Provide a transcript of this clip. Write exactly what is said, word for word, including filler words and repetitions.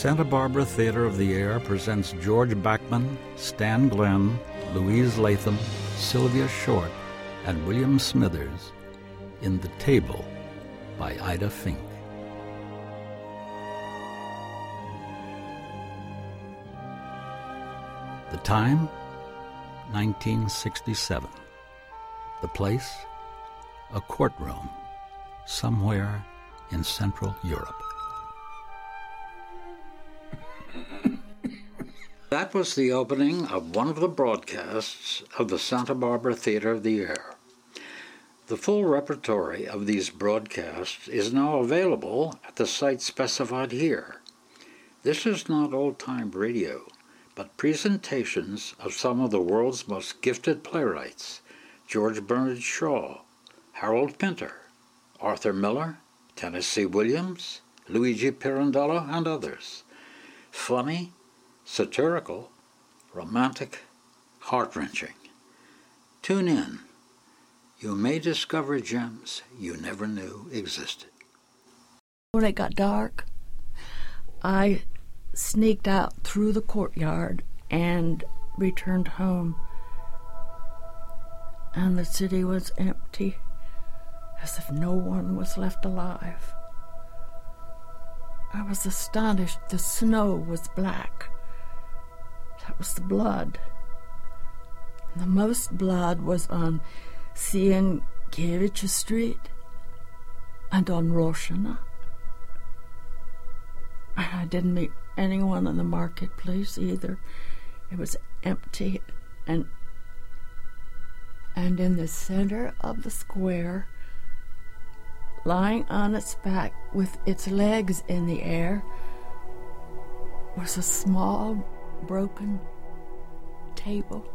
Santa Barbara Theater of the Air presents George Bachman, Stan Glenn, Louise Latham, Sylvia Short, and William Smithers in The Table by Ida Fink. The time, nineteen sixty-seven. The place, a courtroom somewhere in Central Europe. That was the opening of one of the broadcasts of the Santa Barbara Theater of the Air. The full repertory of these broadcasts is now available at the site specified here. This is not old-time radio, but presentations of some of the world's most gifted playwrights: George Bernard Shaw, Harold Pinter, Arthur Miller, Tennessee Williams, Luigi Pirandello, and others. Funny, satirical, romantic, heart-wrenching. Tune in. You may discover gems you never knew existed. When it got dark, I sneaked out through the courtyard and returned home. And the city was empty, as if no one was left alive. I was astonished. The snow was black. That was the blood. And the most blood was on Sienkiewicz Street and on Roshana. I didn't meet anyone in the marketplace either. It was empty, and and in the center of the square, lying on its back with its legs in the air, was a small broken table.